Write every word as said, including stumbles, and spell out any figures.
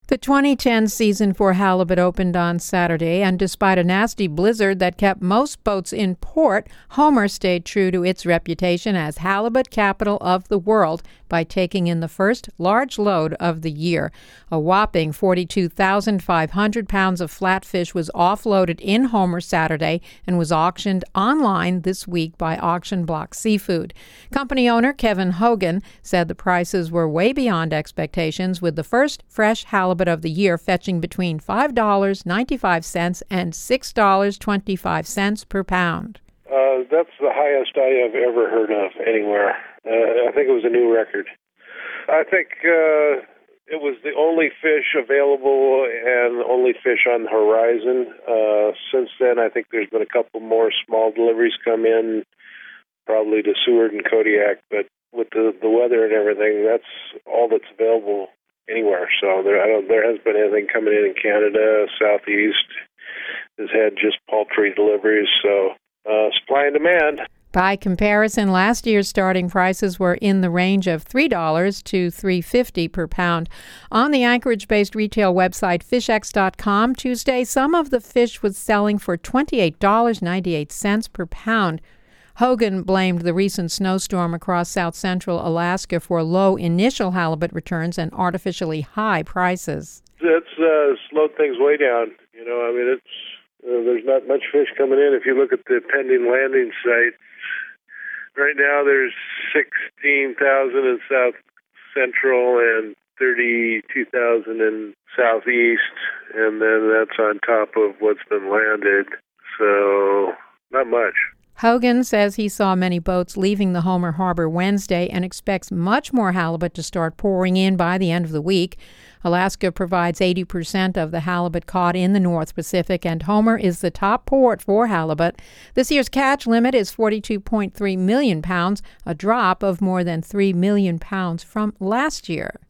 The twenty ten season for halibut opened on Saturday, and despite a nasty blizzard that kept most boats in port, Homer stayed true to its reputation as halibut capital of the world by taking in the first large load of the year. A whopping forty-two thousand five hundred pounds of flatfish was offloaded in Homer Saturday and was auctioned online this week by Auction Block Seafood. Company owner Kevin Hogan said the prices were way beyond expectations, with the first fresh halibut of the year fetching between five dollars and ninety-five cents and six dollars and twenty-five cents per pound. Uh, that's the highest I have ever heard of anywhere. Uh, I think it was a new record. I think uh, it was the only fish available and the only fish on the horizon. Uh, since then, I think there's been a couple more small deliveries come in, probably to Seward and Kodiak, but with the, the weather and everything, that's all that's available anywhere. So there, I don't, there hasn't been anything coming in in Canada. Southeast has had just paltry deliveries. So uh, supply and demand. By comparison, last year's starting prices were in the range of three dollars to three dollars and fifty cents per pound. On the Anchorage-based retail website fish x dot com Tuesday, some of the fish was selling for twenty-eight dollars and ninety-eight cents per pound. Hogan blamed the recent snowstorm across south-central Alaska for low initial halibut returns and artificially high prices. It's uh, slowed things way down. You know, I mean, it's uh, there's not much fish coming in. If you look at the pending landing site, right now there's sixteen thousand in South Central and thirty-two thousand in Southeast, and then that's on top of what's been landed. So not much. Hogan says he saw many boats leaving the Homer Harbor Wednesday and expects much more halibut to start pouring in by the end of the week. Alaska provides eighty percent of the halibut caught in the North Pacific, and Homer is the top port for halibut. This year's catch limit is forty-two point three million pounds, a drop of more than three million pounds from last year.